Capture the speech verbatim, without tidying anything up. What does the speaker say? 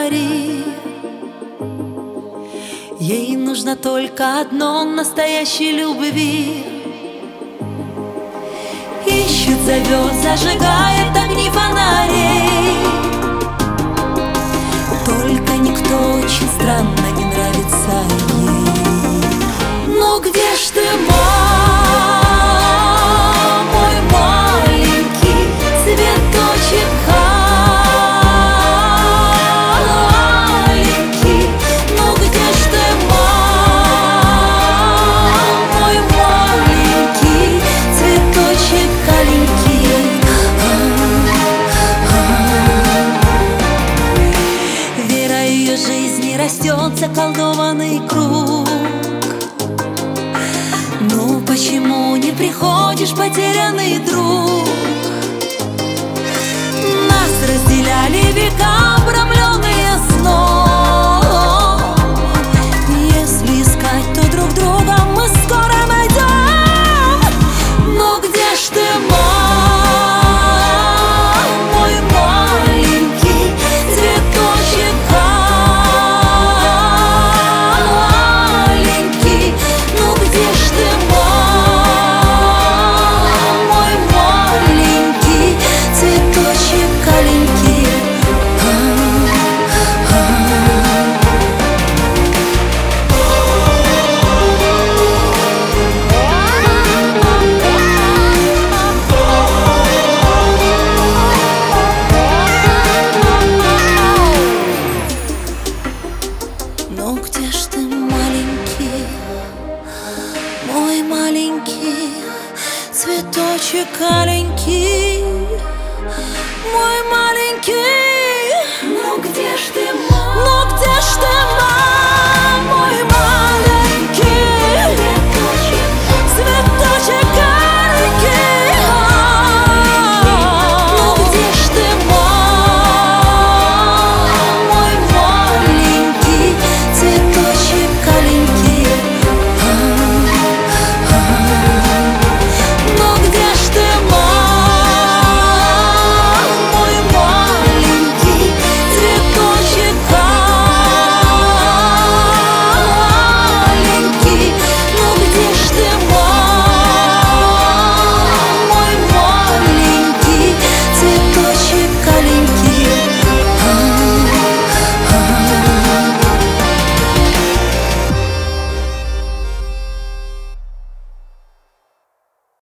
фонари. Ей нужно только одно — настоящей любви. Ищет, зовет, зажигает огни фонарей. Только никто очень странно не нравится ей. Ну где ж ты, мой маленький цветочек аленький? Ну где ж ты, мой маленький цветочек аленький? Вера ее жизни растет, заколдованный круг. Ну почему не приходишь, потерянный друг? Нас разделяли века, обрамленные сном. Если искать, то друг друга мы скоро найдем. Но где ж ты, мой маленький цветочек аленький? Ну где ж ты, мой маленький цветочек аленький? Ну где ж ты, маленький, мой маленький цветочек аленький?